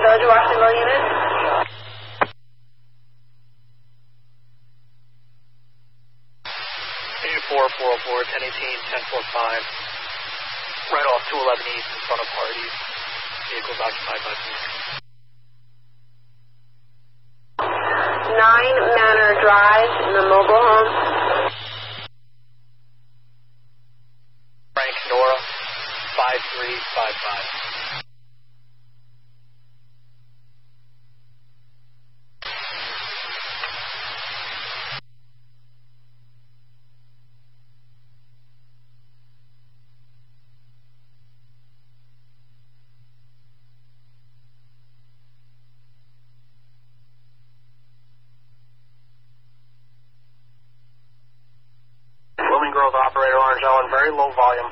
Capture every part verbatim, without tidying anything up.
Village of Washingtonville unit. four four oh four, ten eighteen, ten forty-five. Right off two eleven East in front of Hardee's. Vehicles occupied by police. nine Manor Drive in the mobile home. Frank Nora, five three five five. Blooming Grove operator, Orange Island, very low volume.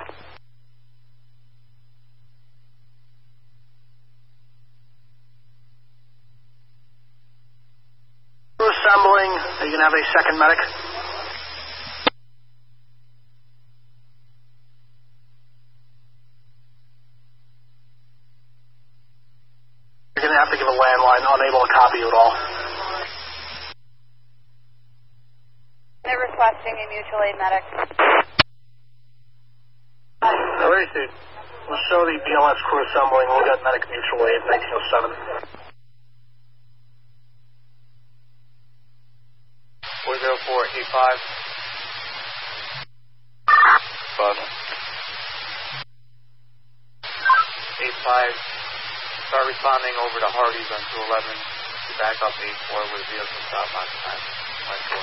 Assembling, are you going to have a second medic? You're going to have to give a landline, unable to copy you at all. They're requesting a mutual aid medic. All right, dude. We'll show the B L S crew assembling. We'll get medic mutual aid, nineteen oh seven. four zero four eight five. Five. eight five. Start responding over to Hardee's on two eleven. Back up eight four with a vehicle stop on time. nine four.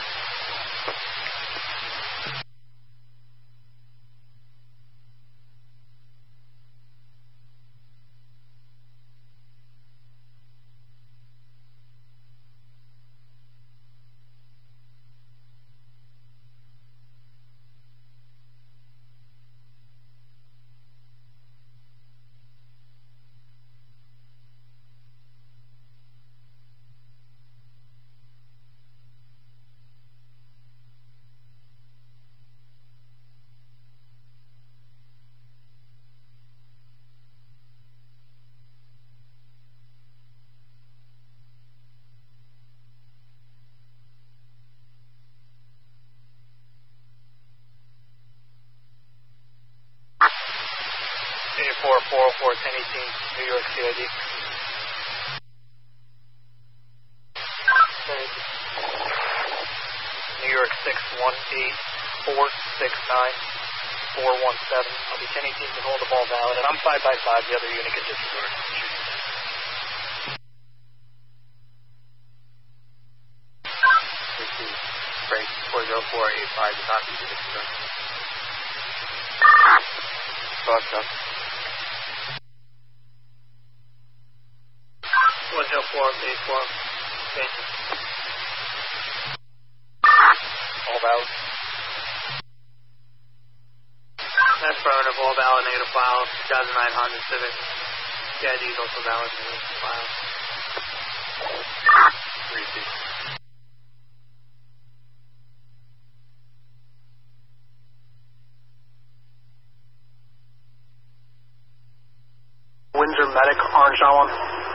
four four oh four, ten eighteen, New York C I D. New York six one eight, four six nine, four one seven. I'll be ten eighteen to hold the ball valid, and I'm five by five, the other unit can disregard. Break four zero four eight five is not easy to disregard. Fucked up. one zero four eight four. Thank you. All valid. Affirmative, all valid, negative file. two thousand nine Honda Civic. C I D is also valid, negative file. three two. Windsor Medic, Orange Island.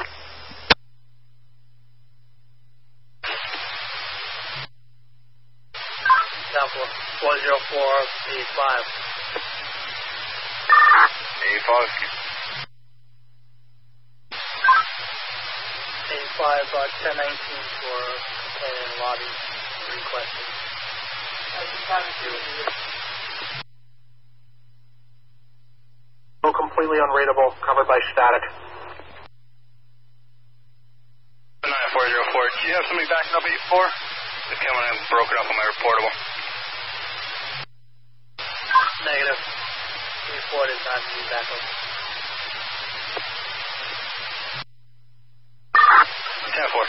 one zero four eight five. eight five. eight five, uh, ten nineteen for companion lobby requesting. No, completely unreadable, covered by static. nine four zero four, do you have somebody backing up eight four? It's coming in broken up on my reportable. Negative. Report is not being back up. ten four.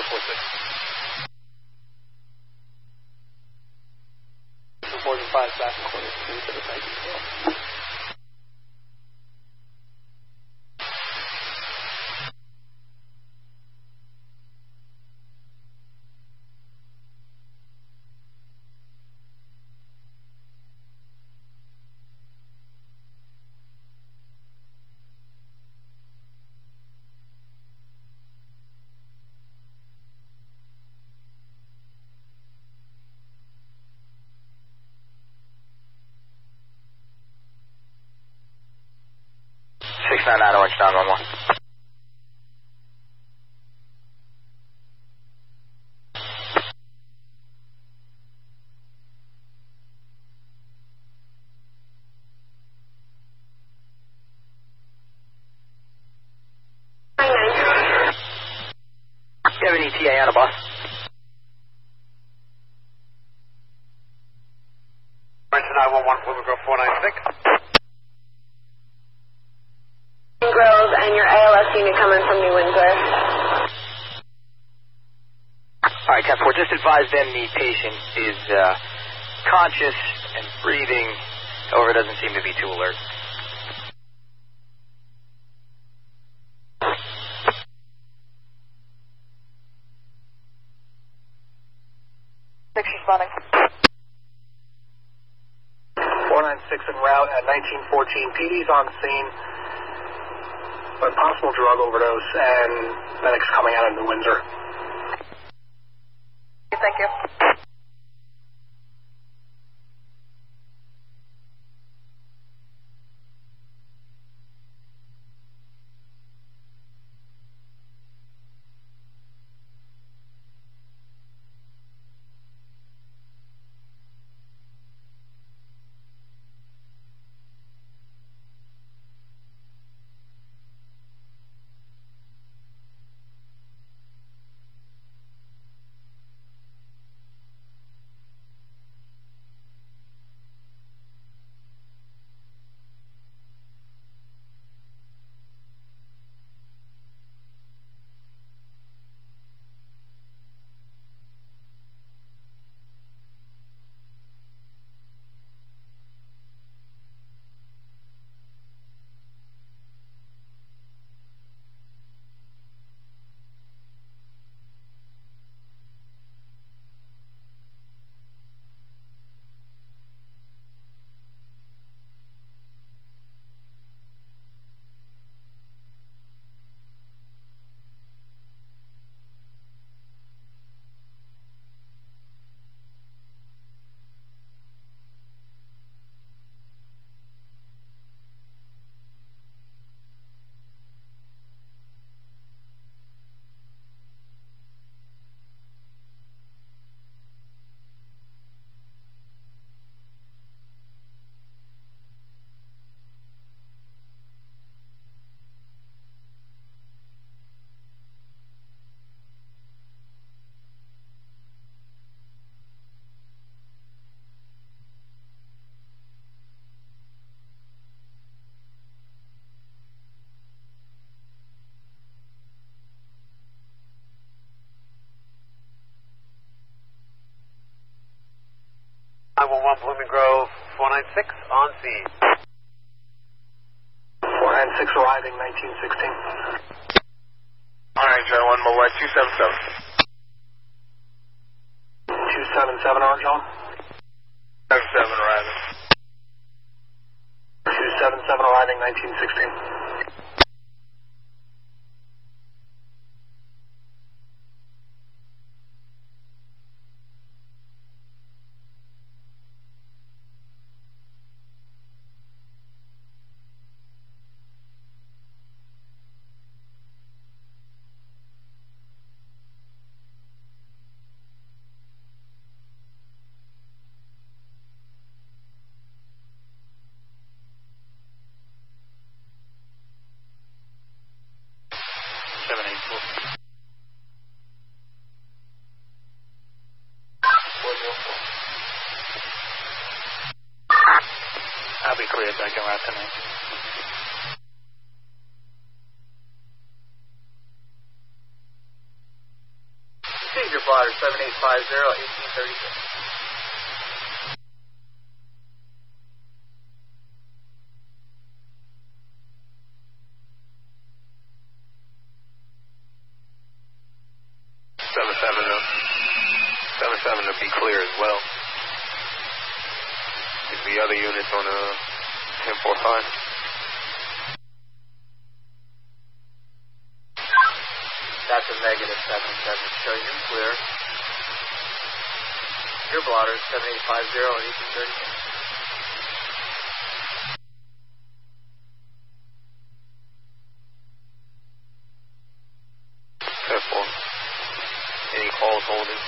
four six. More than five back and quarter two to the nineteen twelve. six nine nine Orange nine one one. Do you have any T A on a bus? Orange nine one one, Plymouth Grove four nine six. Grove and your A L S unit coming from New Windsor. All right, ten four, just advise them the patient is uh, conscious and breathing, however, doesn't seem to be too alert. Six responding. four nine six en route at nineteen fourteen. P D's on scene. But possible drug overdose and medics coming out of New Windsor. Thank you. nine one one, Blooming Grove four nine six on scene. four nine six arriving, nineteen sixteen. Orange nine one, Mobile two seven seven. two seven seven, Orange on. seven seven arriving. two seven seven arriving, nineteen sixteen. seven eight four. I'll be cleared back in route tonight. blotter seven eight five zero, eighteen thirty-six. seven seven to, seven seven to be clear as well. Is the other units on a ten four five? That's a negative seven seven. Show you clear. Your blotter is seven eight five zero, eighteen thirty-six. ten four. Any calls holding?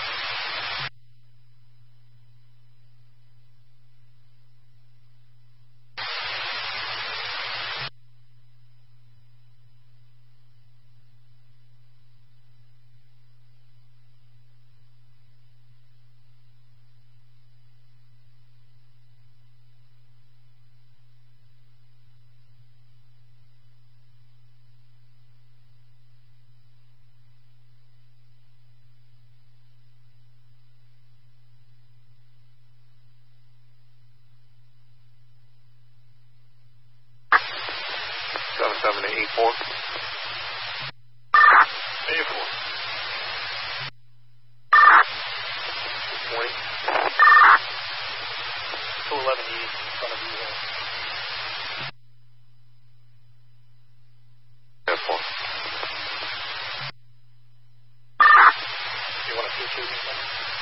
seven seven to eight four. eight four. twenty. two eleven east in front of you there. ten four. You want to see two things?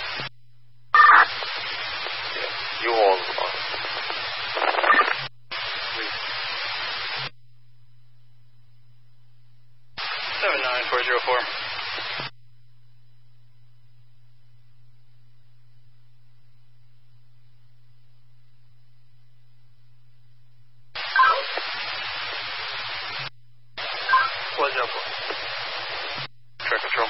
Yeah, you all are. seven nine four zero four. What's up? Track control.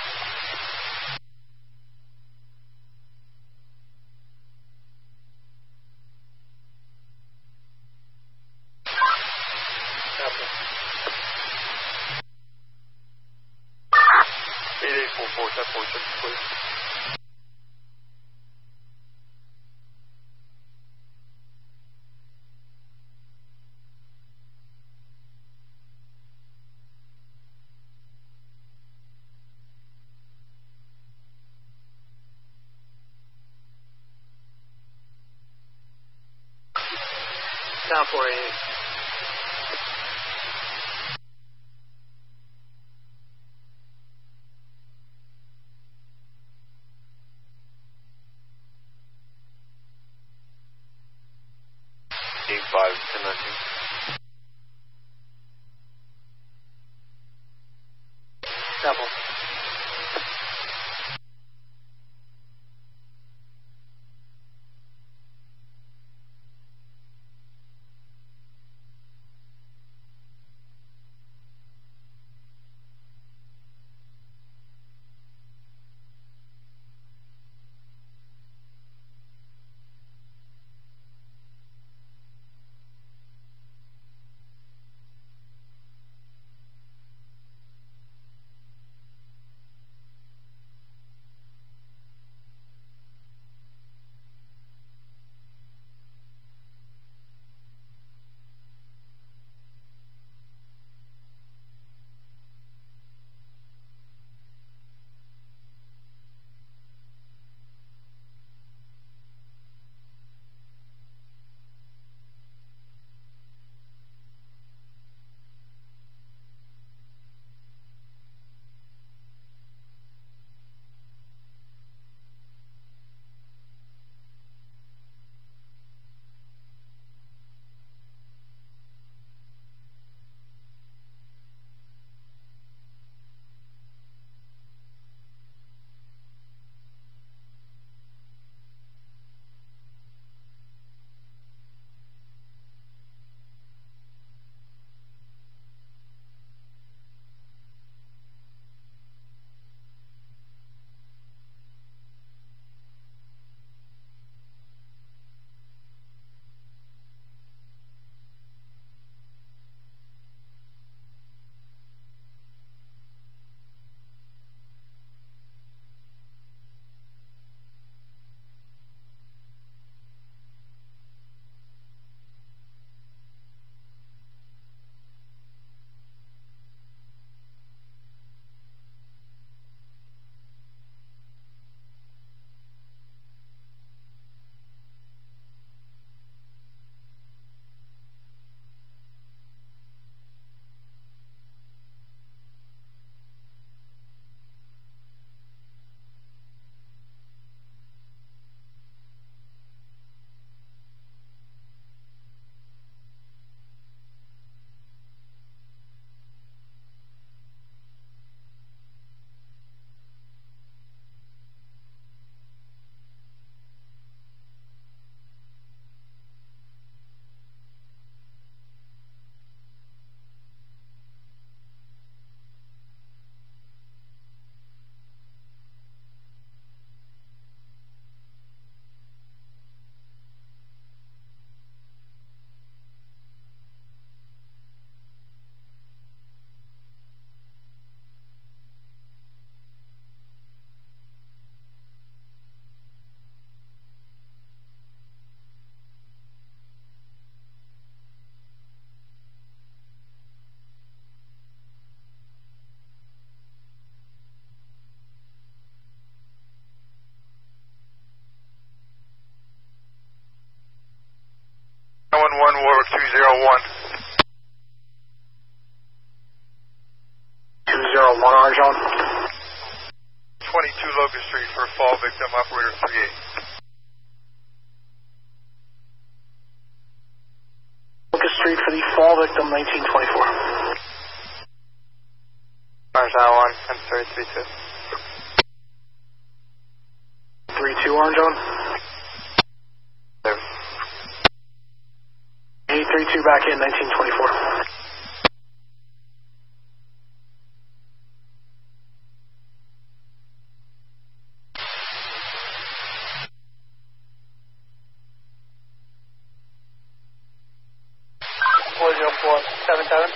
eight eight four four, ten four six, please. Down four eight. eight five, ten nineteen. Double. two zero one. two zero one, Orange on. twenty-two Locust Street for fall victim, operator three eight. Locust Street for the fall victim, nineteen twenty-four. Orange nine one, I'm sorry, three two. three two, Orange on. There. eight three two back in, nineteen twenty-four. four zero four seven seven.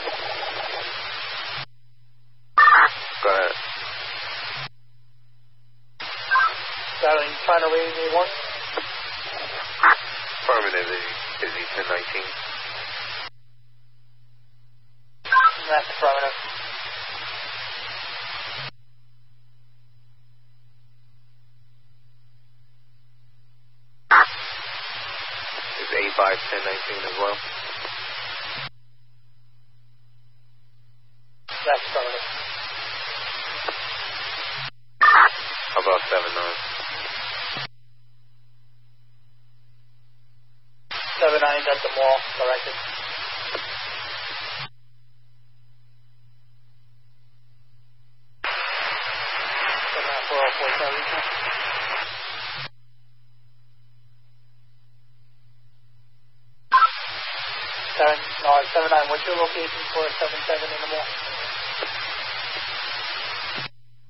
Go ahead. Battling China Lady A one. Affirmative, is he ten nineteen? That's affirmative. Is A five ten nineteen as well? That's affirmative. How about seven nine? seven nine at the mall, directed. seven nine four oh four seven. Seven, no, seven nine, what's your location for seven seven in the mall?